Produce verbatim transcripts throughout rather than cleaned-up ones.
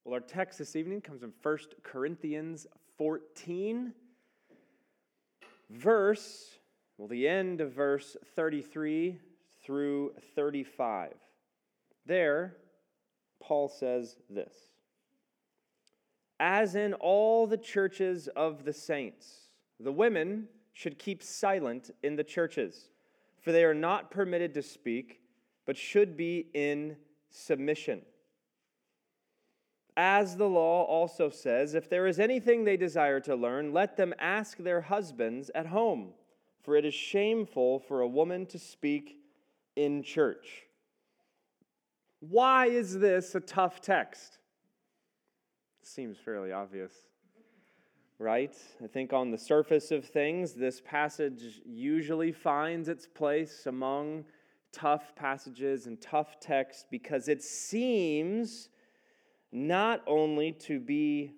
Well, our text this evening comes from First Corinthians fourteen, verse, well, the end of verse thirty-three through thirty-five. There, Paul says this: "As in all the churches of the saints, the women should keep silent in the churches, for they are not permitted to speak, but should be in submission. As the law also says, if there is anything they desire to learn, let them ask their husbands at home, for it is shameful for a woman to speak in church." Why is this a tough text? Seems fairly obvious, right? I think on the surface of things, this passage usually finds its place among tough passages and tough texts because it seems not only to be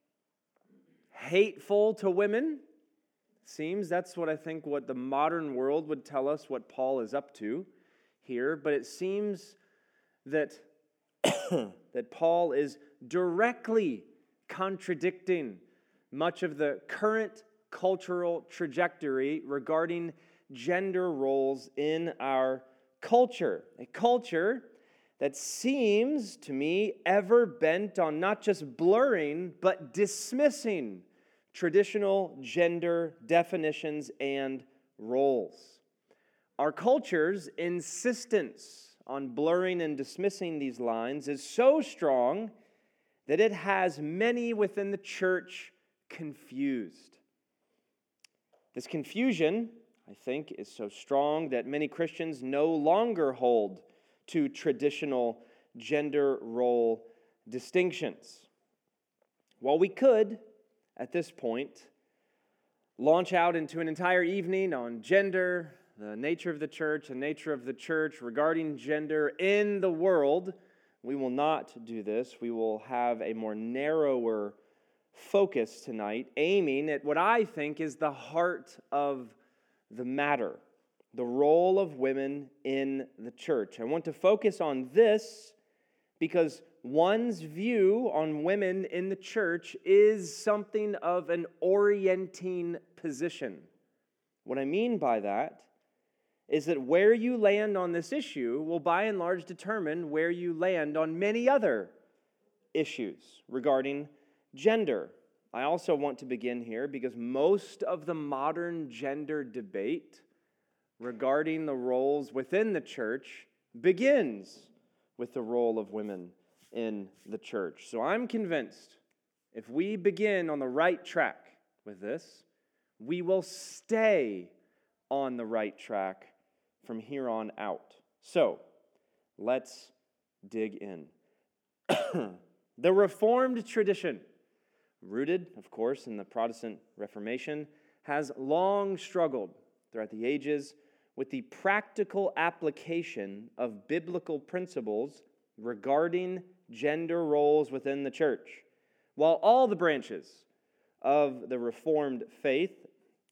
hateful to women, seems that's what I think what the modern world would tell us what Paul is up to here, but it seems that, that Paul is directly contradicting much of the current cultural trajectory regarding gender roles in our culture. A culture that seems to me ever bent on not just blurring, but dismissing traditional gender definitions and roles. Our culture's insistence on blurring and dismissing these lines is so strong that it has many within the church confused. This confusion, I think, is so strong that many Christians no longer hold to traditional gender role distinctions. While we could, at this point, launch out into an entire evening on gender, the nature of the church, the nature of the church regarding gender in the world, we will not do this. We will have a more narrower focus tonight, aiming at what I think is the heart of the matter: the role of women in the church. I want to focus on this because one's view on women in the church is something of an orienting position. What I mean by that is that where you land on this issue will by and large determine where you land on many other issues regarding gender. I also want to begin here because most of the modern gender debate regarding the roles within the church begins with the role of women in the church. So I'm convinced if we begin on the right track with this, we will stay on the right track from here on out. So let's dig in. The Reformed tradition, rooted, of course, in the Protestant Reformation, has long struggled throughout the ages with the practical application of biblical principles regarding gender roles within the church. While all the branches of the Reformed faith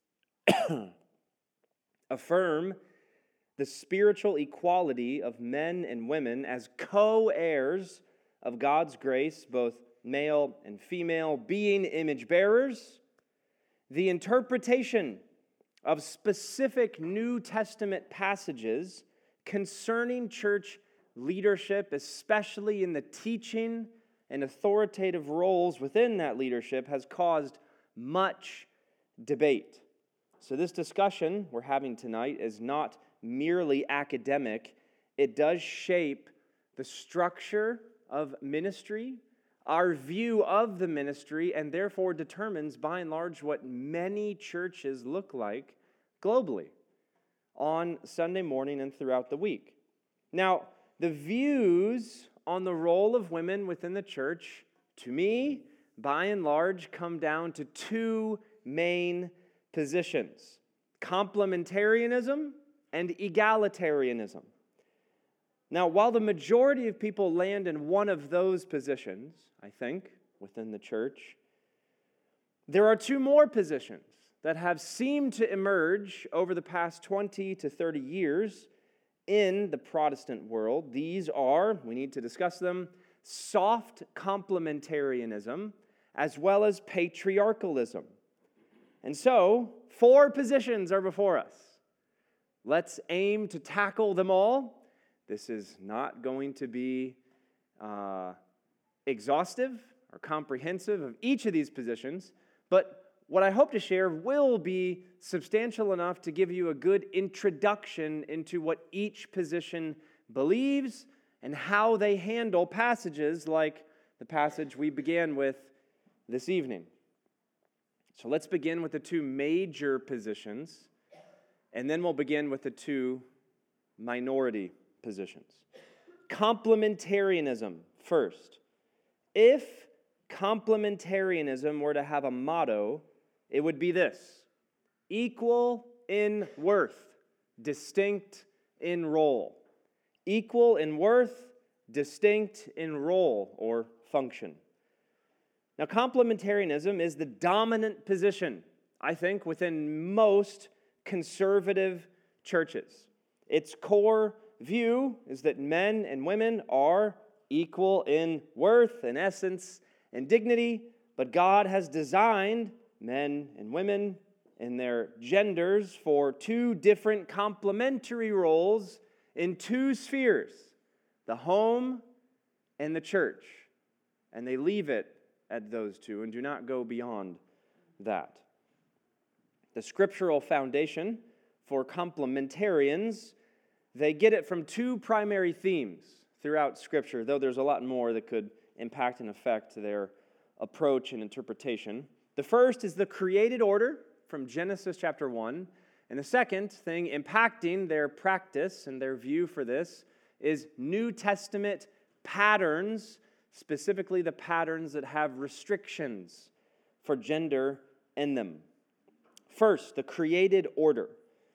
affirm the spiritual equality of men and women as co-heirs of God's grace, both male and female, being image bearers, the interpretation of specific New Testament passages concerning church leadership, especially in the teaching and authoritative roles within that leadership, has caused much debate. So this discussion we're having tonight is not merely academic. It does shape the structure of ministry, our view of the ministry, and therefore determines by and large what many churches look like globally on Sunday morning and throughout the week. Now, the views on the role of women within the church, to me, by and large, come down to two main positions: complementarianism and egalitarianism. Now, while the majority of people land in one of those positions, I think, within the church, there are two more positions that have seemed to emerge over the past twenty to thirty years in the Protestant world, these are, we need to discuss them, soft complementarianism as well as patriarchalism. And so, four positions are before us. Let's aim to tackle them all. This is not going to be uh, exhaustive or comprehensive of each of these positions, but what I hope to share will be substantial enough to give you a good introduction into what each position believes and how they handle passages like the passage we began with this evening. So let's begin with the two major positions, and then we'll begin with the two minority positions. Complementarianism first. If complementarianism were to have a motto, it would be this: equal in worth, distinct in role. Equal in worth, distinct in role or function. Now, complementarianism is the dominant position, I think, within most conservative churches. Its core view is that men and women are equal in worth and essence and dignity, but God has designed men and women in their genders for two different complementary roles in two spheres, the home and the church. And they leave it at those two and do not go beyond that. The scriptural foundation for complementarians, they get it from two primary themes throughout Scripture, though there's a lot more that could impact and affect their approach and interpretation. The first is the created order from Genesis chapter one, and the second thing impacting their practice and their view for this is New Testament patterns, specifically the patterns that have restrictions for gender in them. First, the created order.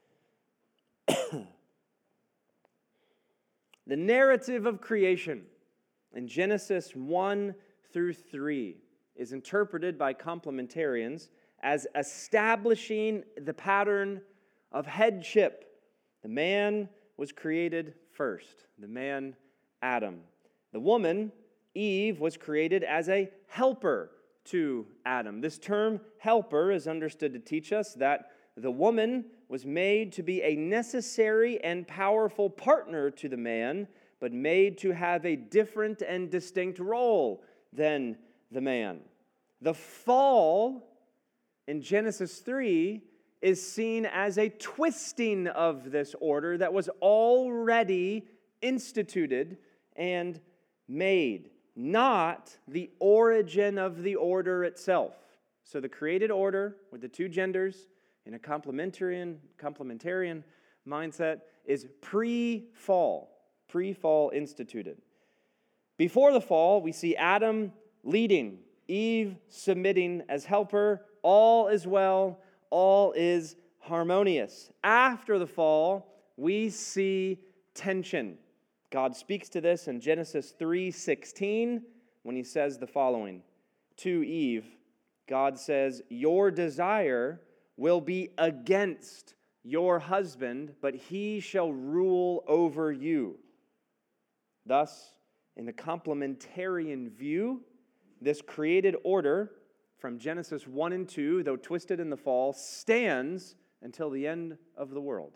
The narrative of creation in Genesis one through three is interpreted by complementarians as establishing the pattern of headship. The man was created first, the man Adam. The woman, Eve, was created as a helper to Adam. This term helper is understood to teach us that the woman was made to be a necessary and powerful partner to the man, but made to have a different and distinct role than the man. The fall in Genesis three is seen as a twisting of this order that was already instituted and made, not the origin of the order itself. So the created order with the two genders in a complementarian, complementarian mindset is pre-fall, pre-fall instituted. Before the fall, we see Adam leading, Eve submitting as helper. All is well, all is harmonious. After the fall, we see tension. God speaks to this in Genesis three sixteen when he says the following. To Eve, God says, "Your desire will be against your husband, but he shall rule over you." Thus, in the complementarian view, this created order from Genesis one and two, though twisted in the fall, stands until the end of the world.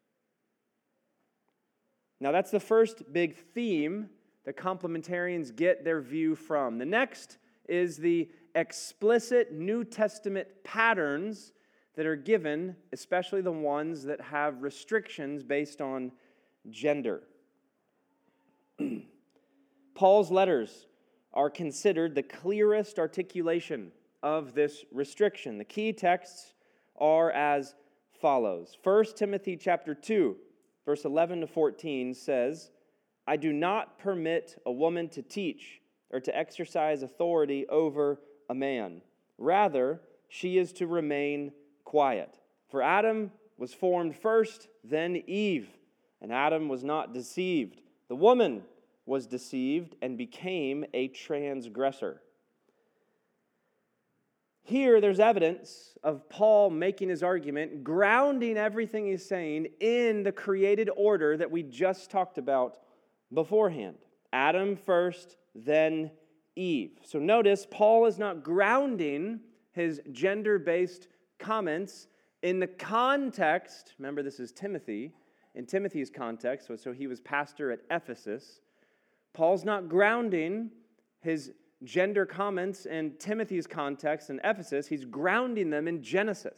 Now, that's the first big theme that complementarians get their view from. The next is the explicit New Testament patterns that are given, especially the ones that have restrictions based on gender. Paul's letters are considered the clearest articulation of this restriction. The key texts are as follows. First Timothy chapter two, verse eleven to fourteen says, "I do not permit a woman to teach or to exercise authority over a man. Rather, she is to remain quiet. For Adam was formed first, then Eve, and Adam was not deceived. The woman was deceived and became a transgressor." here there's evidence of Paul making his argument, grounding everything he's saying in the created order that we just talked about beforehand. Adam first, then Eve. So notice, Paul is not grounding his gender-based comments in the context. Remember, this is Timothy. In Timothy's context, so, so he was pastor at Ephesus. Paul's not grounding his gender comments in Timothy's context in Ephesus. He's grounding them in Genesis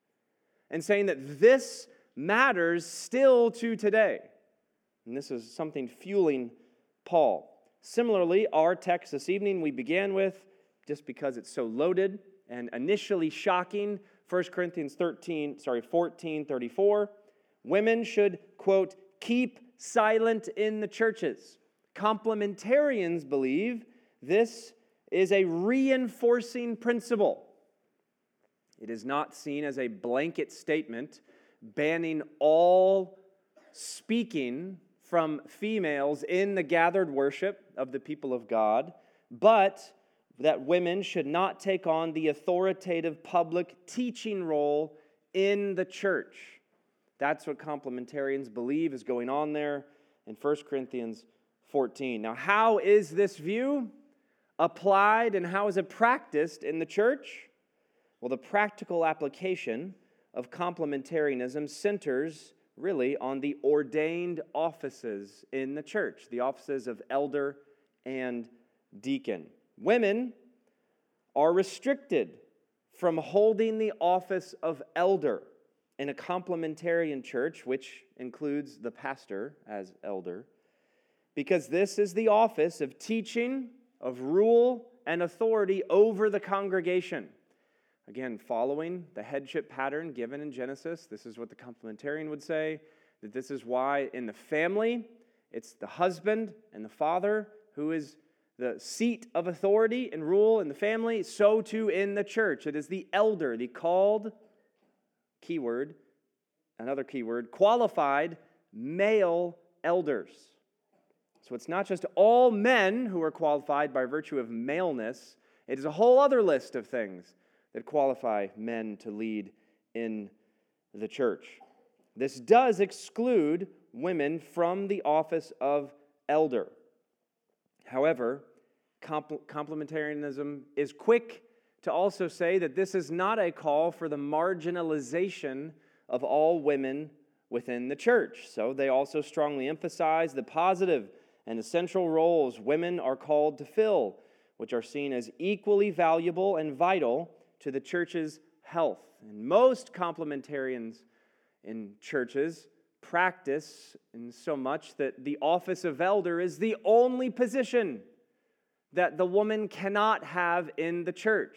and saying that this matters still to today. And this is something fueling Paul. Similarly, our text this evening we began with, just because it's so loaded and initially shocking, First Corinthians thirteen, sorry, fourteen thirty-four. Women should, quote, keep silent in the churches. Complementarians believe this is a reinforcing principle. It is not seen as a blanket statement banning all speaking from females in the gathered worship of the people of God, but that women should not take on the authoritative public teaching role in the church. That's what complementarians believe is going on there in First Corinthians fourteen. Now, how is this view applied and how is it practiced in the church? Well, the practical application of complementarianism centers really on the ordained offices in the church, the offices of elder and deacon. Women are restricted from holding the office of elder in a complementarian church, which includes the pastor as elder, because this is the office of teaching, of rule and authority over the congregation. Again, following the headship pattern given in Genesis, this is what the complementarian would say, that this is why in the family, it's the husband and the father who is the seat of authority and rule in the family, so too in the church. It is the elder, the called, keyword, another keyword, qualified male elders. So it's not just all men who are qualified by virtue of maleness. It is a whole other list of things that qualify men to lead in the church. This does exclude women from the office of elder. However, complementarianism is quick to also say that this is not a call for the marginalization of all women within the church. So they also strongly emphasize the positive and essential roles women are called to fill, which are seen as equally valuable and vital to the church's health. And most complementarians in churches practice in so much that the office of elder is the only position that the woman cannot have in the church.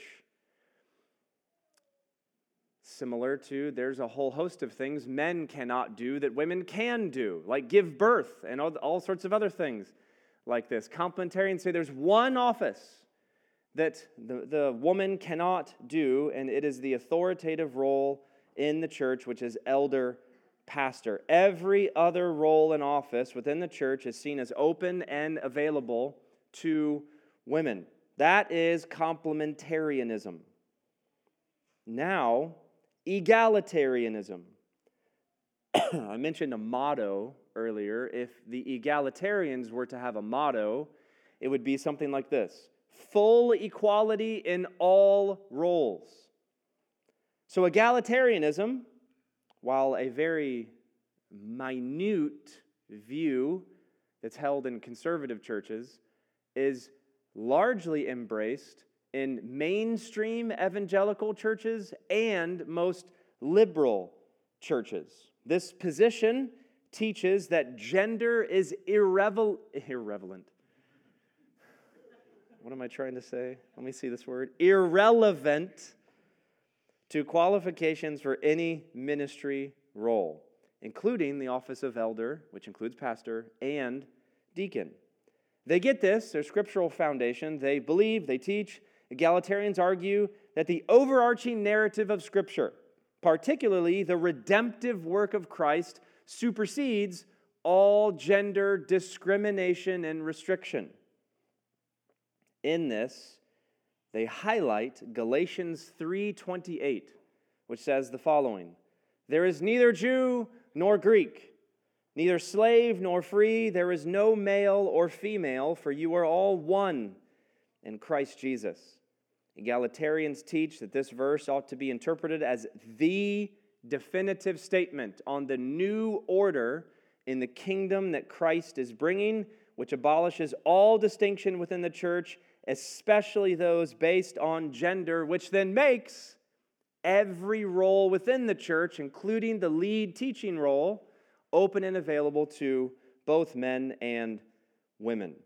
Similar to, there's a whole host of things men cannot do that women can do, like give birth and all, all sorts of other things like this. Complementarians say there's one office that the, the woman cannot do, and it is the authoritative role in the church, which is elder pastor. Every other role and office within the church is seen as open and available to women. That is complementarianism. Now, egalitarianism. I mentioned a motto earlier. If the egalitarians were to have a motto, it would be something like this: full equality in all roles. So egalitarianism, while a very minute view that's held in conservative churches, is largely embraced in mainstream evangelical churches and most liberal churches. This position teaches that gender is irrevel- irrelevant. What am I trying to say? Let me see this word. Irrelevant to qualifications for any ministry role, including the office of elder, which includes pastor, and deacon. They get this, their scriptural foundation. They believe, they teach. Egalitarians argue that the overarching narrative of Scripture, particularly the redemptive work of Christ, supersedes all gender discrimination and restriction. In this, they highlight Galatians three twenty-eight, which says the following: "There is neither Jew nor Greek, neither slave nor free, there is no male or female, for you are all one in Christ Jesus." Egalitarians teach that this verse ought to be interpreted as the definitive statement on the new order in the kingdom that Christ is bringing, which abolishes all distinction within the church, especially those based on gender, which then makes every role within the church, including the lead teaching role, open and available to both men and women.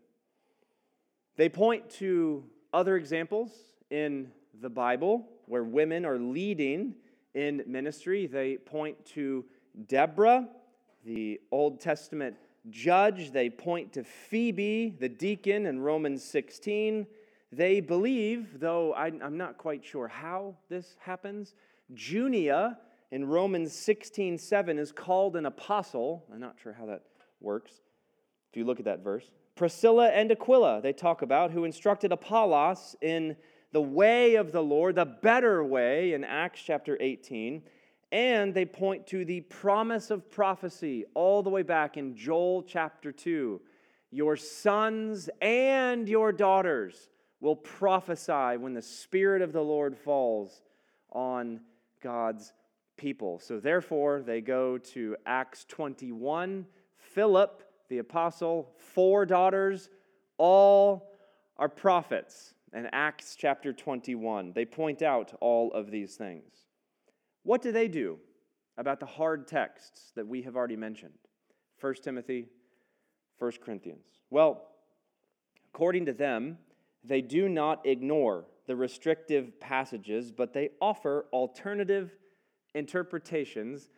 They point to other examples in the Bible where women are leading in ministry. They point to Deborah, the Old Testament judge. They point to Phoebe, the deacon, in Romans sixteen. They believe, though I'm not quite sure how this happens, Junia in Romans sixteen seven is called an apostle. I'm not sure how that works if you look at that verse. Priscilla and Aquila, they talk about, who instructed Apollos in the way of the Lord, the better way, in Acts chapter eighteen. And they point to the promise of prophecy all the way back in Joel chapter two. Your sons and your daughters will prophesy when the Spirit of the Lord falls on God's people. So therefore, they go to Acts twenty-one. Philip, the apostle, four daughters, all are prophets. And Acts chapter twenty-one, they point out all of these things. What do they do about the hard texts that we have already mentioned? First Timothy, First Corinthians. Well, according to them, they do not ignore the restrictive passages, but they offer alternative interpretations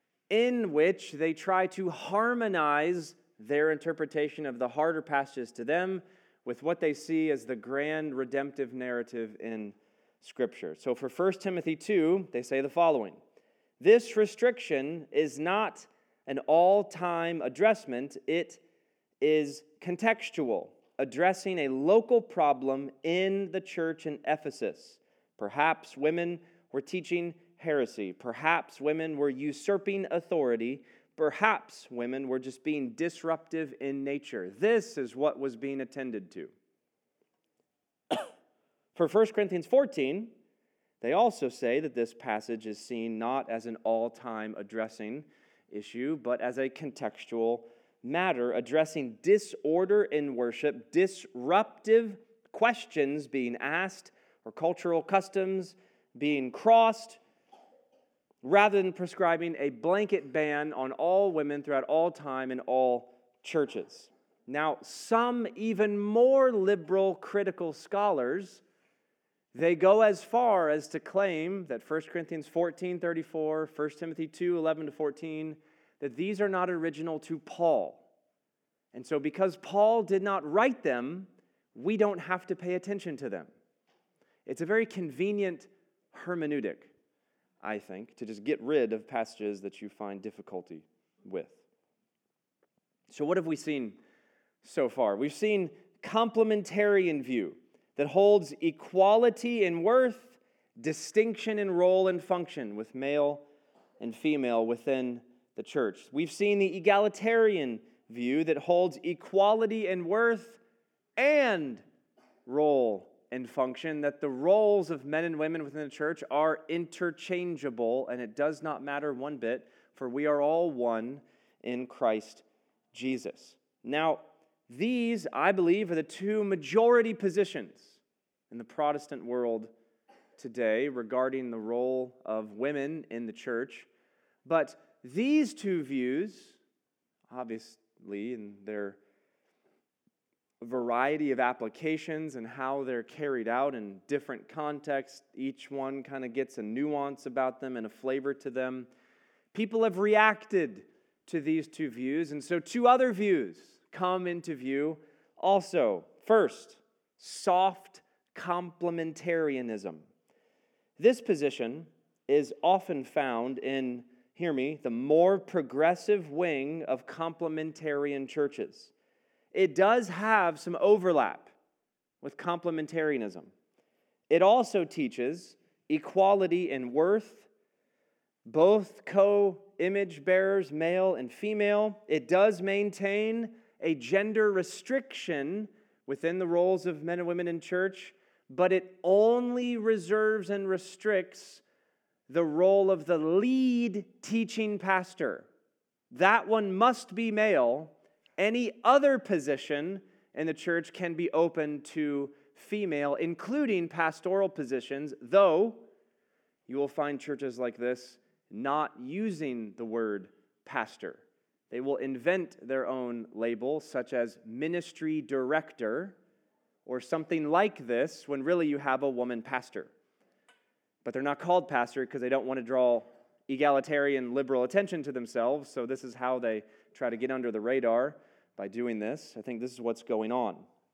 in which they try to harmonize their interpretation of the harder passages to them with what they see as the grand redemptive narrative in Scripture. So for First Timothy two, they say the following: "This restriction is not an all-time addressment, it is contextual, addressing a local problem in the church in Ephesus. Perhaps women were teaching heresy. Perhaps women were usurping authority. Perhaps women were just being disruptive in nature." This is what was being attended to. For First Corinthians fourteen, they also say that this passage is seen not as an all-time addressing issue, but as a contextual matter, addressing disorder in worship, disruptive questions being asked, or cultural customs being crossed, rather than prescribing a blanket ban on all women throughout all time in all churches. Now, some even more liberal critical scholars, they go as far as to claim that First Corinthians fourteen thirty-four, First Timothy two eleven to fourteen, that these are not original to Paul. And so because Paul did not write them, we don't have to pay attention to them. It's a very convenient hermeneutic, I think, to just get rid of passages that you find difficulty with. So what have we seen so far? We've seen complementarian view that holds equality in worth, distinction in role and function with male and female within the church. We've seen the egalitarian view that holds equality in worth and role and function, that the roles of men and women within the church are interchangeable, and it does not matter one bit, for we are all one in Christ Jesus. Now, these, I believe, are the two majority positions in the Protestant world today regarding the role of women in the church. But these two views, obviously, in their variety of applications and how they're carried out in different contexts, each one kind of gets a nuance about them and a flavor to them. People have reacted to these two views, and so two other views come into view also. First, soft complementarianism. This position is often found in, hear me, the more progressive wing of complementarian churches. It does have some overlap with complementarianism. It also teaches equality in worth, both co-image bearers, male and female. It does maintain a gender restriction within the roles of men and women in church, but it only reserves and restricts the role of the lead teaching pastor. That one must be male. Any other position in the church can be open to female, including pastoral positions, though you will find churches like this not using the word pastor. They will invent their own label, such as ministry director, or something like this, when really you have a woman pastor. But they're not called pastor because they don't want to draw egalitarian liberal attention to themselves, so this is how they try to get under the radar by doing this. I think this is what's going on.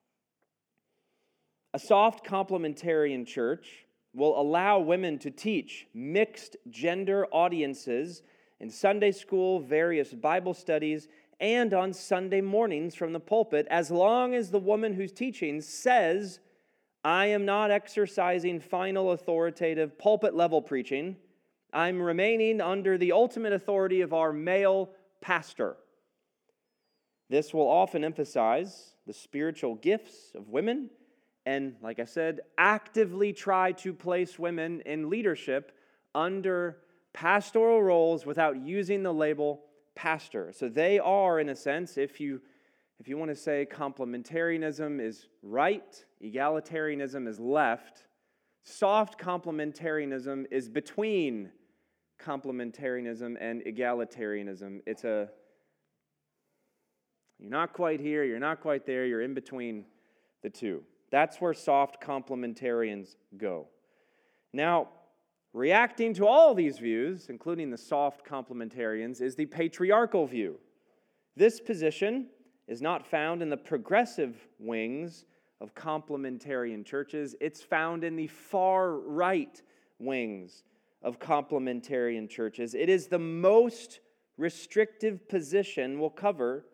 A soft complementarian church will allow women to teach mixed gender audiences in Sunday school, various Bible studies, and on Sunday mornings from the pulpit, as long as the woman who's teaching says, I am not exercising final authoritative pulpit-level preaching. I'm remaining under the ultimate authority of our male pastor. This will often emphasize the spiritual gifts of women and, like I said, actively try to place women in leadership under pastoral roles without using the label pastor. So they are, in a sense, if you if you want to say complementarianism is right, egalitarianism is left, soft complementarianism is between complementarianism and egalitarianism. It's a, you're not quite here, you're not quite there, you're in between the two. That's where soft complementarians go. Now, reacting to all these views, including the soft complementarians, is the patriarchal view. This position is not found in the progressive wings of complementarian churches. It's found in the far right wings of complementarian churches. It is the most restrictive position we'll cover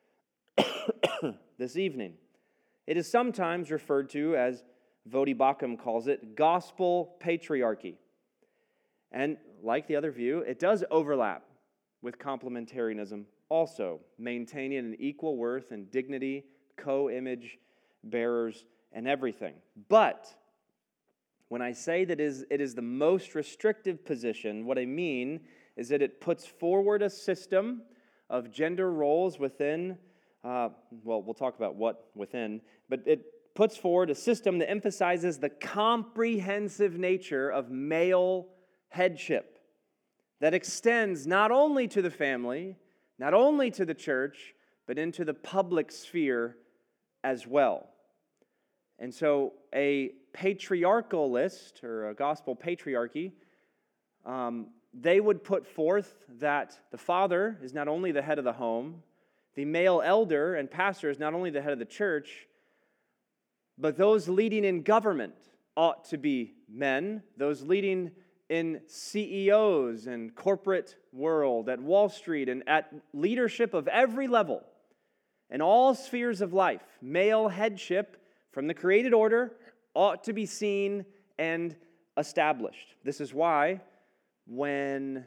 this evening. It is sometimes referred to as, Voddie Baucham calls it, gospel patriarchy. And like the other view, it does overlap with complementarianism also, maintaining an equal worth and dignity, co-image bearers, and everything. But when I say that it is, it is the most restrictive position, what I mean is that it puts forward a system of gender roles within, uh, well, we'll talk about what within, but it puts forward a system that emphasizes the comprehensive nature of male headship that extends not only to the family, not only to the church, but into the public sphere as well. And so a patriarchalist, or a gospel patriarchy, um, they would put forth that the father is not only the head of the home, the male elder and pastor is not only the head of the church, but those leading in government ought to be men, those leading in C E Os and corporate world, at Wall Street, and at leadership of every level, in all spheres of life, male headship from the created order ought to be seen and established. This is why when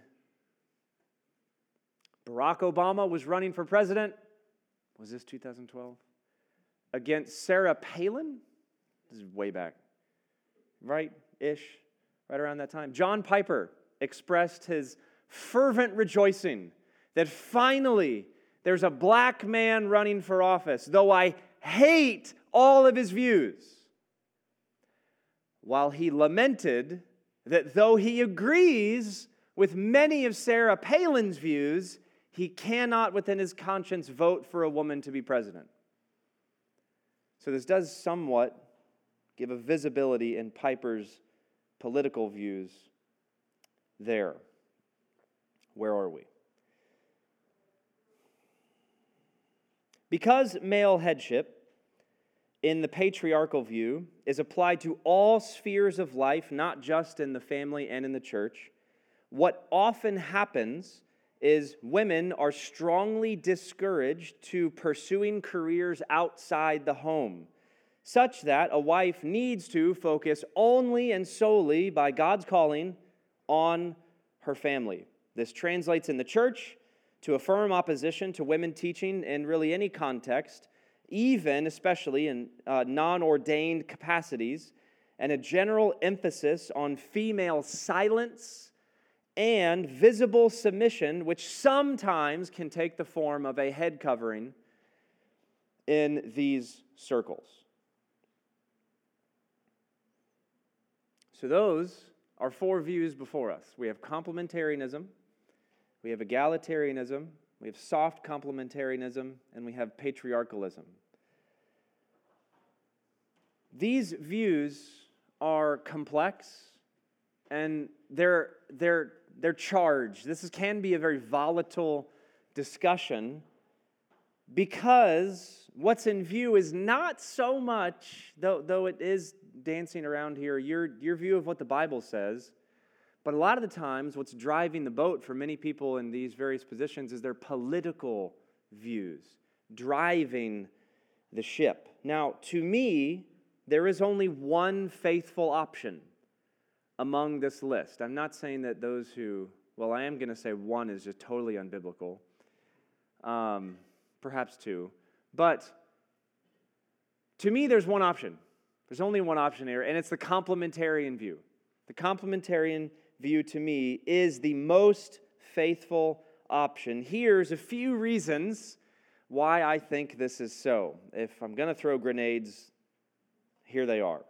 Barack Obama was running for president, was this two thousand twelve? Against Sarah Palin? This is way back, right-ish. Right around that time, John Piper expressed his fervent rejoicing that finally there's a black man running for office, though I hate all of his views. While he lamented that though he agrees with many of Sarah Palin's views, he cannot within his conscience vote for a woman to be president. So this does somewhat give a visibility in Piper's political views there. Where are we? Because male headship in the patriarchal view is applied to all spheres of life, not just in the family and in the church, what often happens is women are strongly discouraged to pursuing careers outside the home. such that a wife needs to focus only and solely by God's calling on her family. This translates in the church to a firm opposition to women teaching in really any context, even especially in uh, non-ordained capacities, and a general emphasis on female silence and visible submission, which sometimes can take the form of a head covering in these circles. So those are four views before us. We have complementarianism, we have egalitarianism, we have soft complementarianism, and we have patriarchalism. These views are complex, and they're, they're, they're charged. This is, can be a very volatile discussion because what's in view is not so much, though, though it is dancing around here, your, your view of what the Bible says, but a lot of the times what's driving the boat for many people in these various positions is their political views, driving the ship. Now, to me, there is only one faithful option among this list. I'm not saying that those who, well, I am going to say one is just totally unbiblical, um, perhaps two, but to me, there's one option. There's only one option here, and it's the complementarian view. The complementarian view, to me, is the most faithful option. Here's a few reasons why I think this is so. If I'm going to throw grenades, here they are.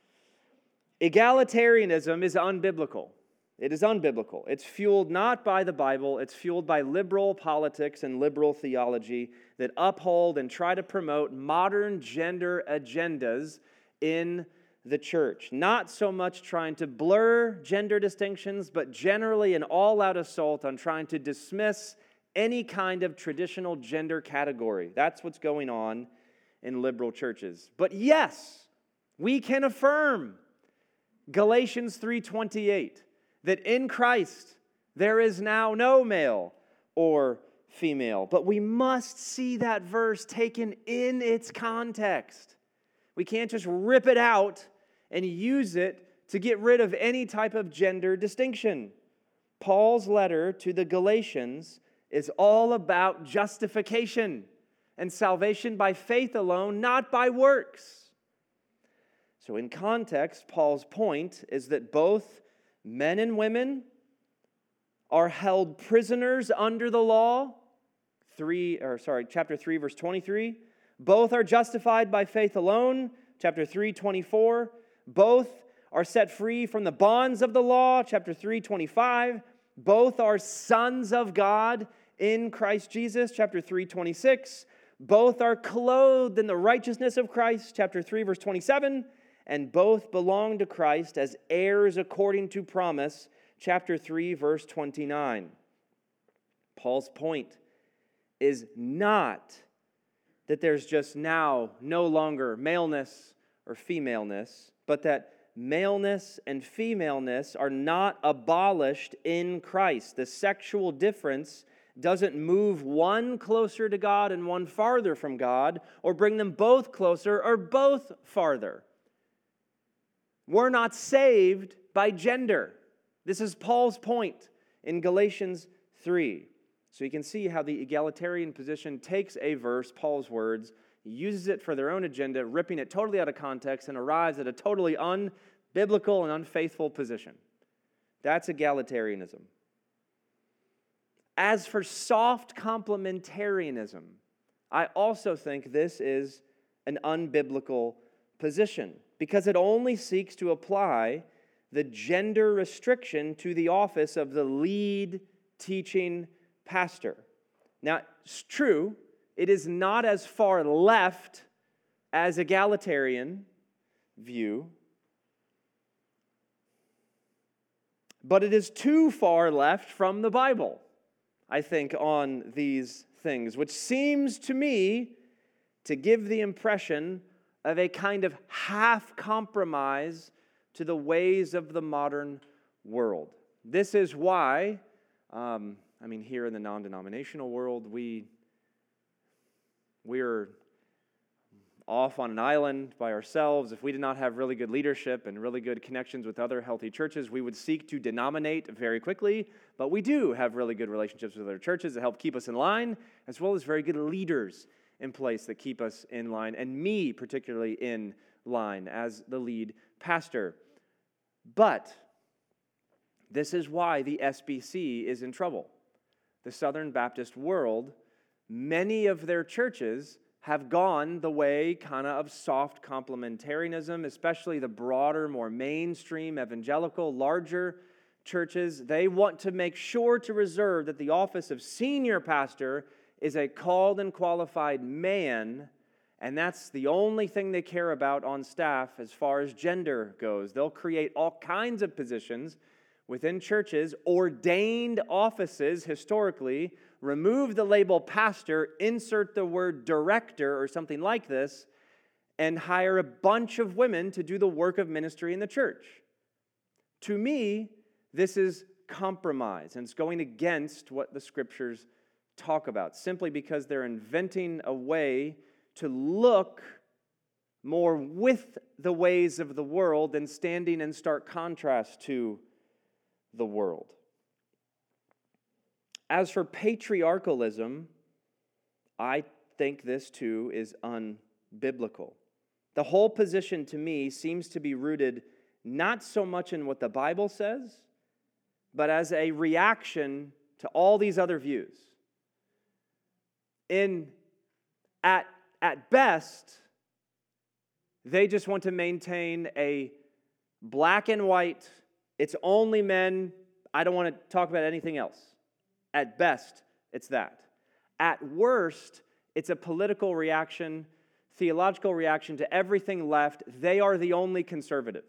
Egalitarianism is unbiblical. It is unbiblical. It's fueled not by the Bible, it's fueled by liberal politics and liberal theology that uphold and try to promote modern gender agendas in the church. Not so much trying to blur gender distinctions, but generally an all-out assault on trying to dismiss any kind of traditional gender category. That's what's going on in liberal churches. But yes, we can affirm Galatians three twenty-eight, that in Christ there is now no male or female. But we must see that verse taken in its context. We can't just rip it out and use it to get rid of any type of gender distinction. Paul's letter to the Galatians is all about justification and salvation by faith alone, not by works. So in context, Paul's point is that both men and women are held prisoners under the law. Three, or sorry, chapter three, verse twenty-three. Both are justified by faith alone. Chapter three, twenty-four. Both are set free from the bonds of the law. Chapter three, twenty-five. Both are sons of God in Christ Jesus. Chapter three, twenty-six. Both are clothed in the righteousness of Christ. Chapter three, verse twenty-seven. And both belong to Christ as heirs according to promise. Chapter three, verse twenty-nine. Paul's point is not that there's just now no longer maleness or femaleness, but that maleness and femaleness are not abolished in Christ. The sexual difference doesn't move one closer to God and one farther from God, or bring them both closer or both farther. We're not saved by gender. This is Paul's point in Galatians three. So you can see how the egalitarian position takes a verse, Paul's words, uses it for their own agenda, ripping it totally out of context, and arrives at a totally unbiblical and unfaithful position. That's egalitarianism. As for soft complementarianism, I also think this is an unbiblical position, because it only seeks to apply the gender restriction to the office of the lead teaching pastor. Now, it's true, it is not as far left as egalitarian view, but it is too far left from the Bible, I think, on these things, which seems to me to give the impression of a kind of half compromise to the ways of the modern world. This is why, um, I mean, here in the non-denominational world, we, we're off on an island by ourselves, if we did not have really good leadership and really good connections with other healthy churches, we would seek to denominate very quickly. But we do have really good relationships with other churches that help keep us in line, as well as very good leaders in place that keep us in line, and me particularly in line as the lead pastor. But this is why the S B C is in trouble. The Southern Baptist World, many of their churches have gone the way kind of of soft complementarianism, especially the broader, more mainstream, evangelical, larger churches. They want to make sure to reserve that the office of senior pastor is a called and qualified man, and that's the only thing they care about on staff as far as gender goes. They'll create all kinds of positions within churches, ordained offices historically, remove the label pastor, insert the word director or something like this, and hire a bunch of women to do the work of ministry in the church. To me, this is compromise, and it's going against what the Scriptures talk about, simply because they're inventing a way to look more with the ways of the world than standing in stark contrast to the world. As for patriarchalism, I think this too is unbiblical. The whole position to me seems to be rooted not so much in what the Bible says, but as a reaction to all these other views. In, at, at best, they just want to maintain a black and white, it's only men, I don't want to talk about anything else. At best, it's that. At worst, it's a political reaction, theological reaction to everything left. They are the only conservatives.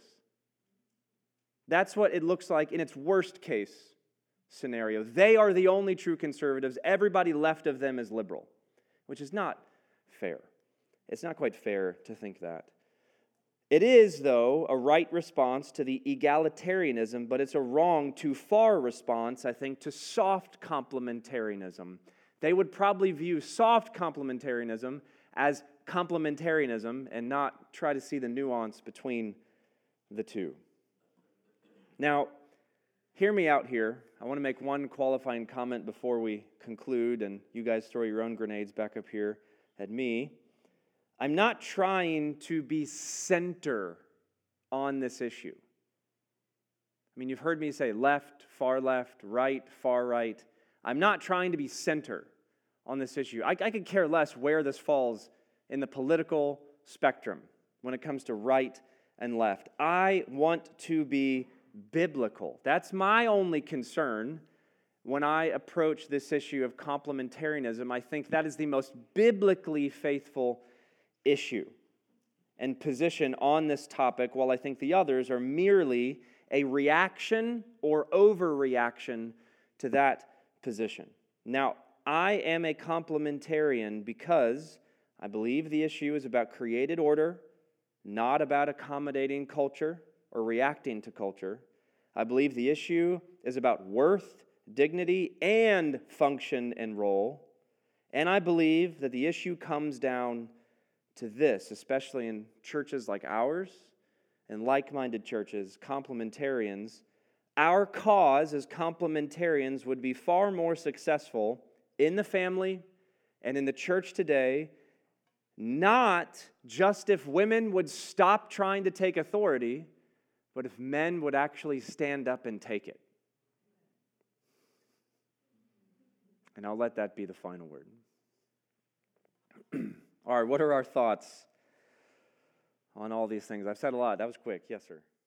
That's what it looks like in its worst case scenario. They are the only true conservatives. Everybody left of them is liberal, which is not fair. It's not quite fair to think that. It is, though, a right response to the egalitarianism, but it's a wrong, too far response, I think, to soft complementarianism. They would probably view soft complementarianism as complementarianism and not try to see the nuance between the two. Now, hear me out here. I want to make one qualifying comment before we conclude, and you guys throw your own grenades back up here at me. I'm not trying to be center on this issue. I mean, you've heard me say left, far left, right, far right. I'm not trying to be center on this issue. I, I could care less where this falls in the political spectrum when it comes to right and left. I want to be biblical. That's my only concern when I approach this issue of complementarianism. I think that is the most biblically faithful issue and position on this topic, while I think the others are merely a reaction or overreaction to that position. Now, I am a complementarian because I believe the issue is about created order, not about accommodating culture or reacting to culture. I believe the issue is about worth, dignity, and function and role. And I believe that the issue comes down to this, especially in churches like ours and like-minded churches, complementarians. Our cause as complementarians would be far more successful in the family and in the church today, not just if women would stop trying to take authority, but if men would actually stand up and take it. And I'll let that be the final word. All right, what are our thoughts on all these things? I've said a lot. That was quick. Yes, sir.